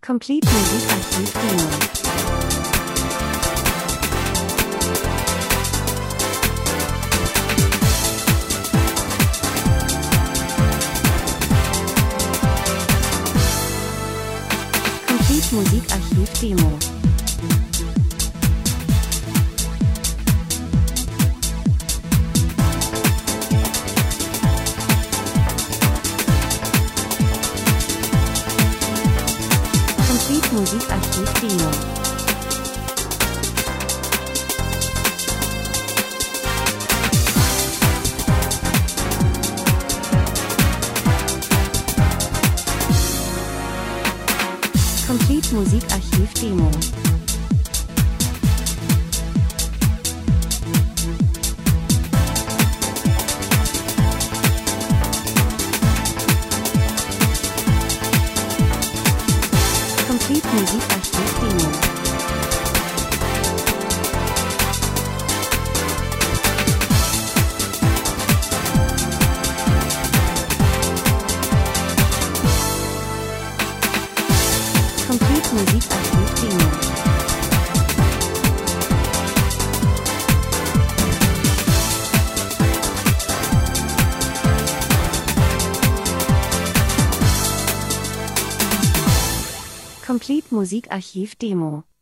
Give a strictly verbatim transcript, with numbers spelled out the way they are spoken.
Complete Musikarchiv Demo. Complete Musikarchiv Demo. Complete Musikarchiv Demo. Complete Musikarchiv Demo. Complete Musikarchiv Demo. Complete Musikarchiv Demo. Complete Musikarchiv Demo.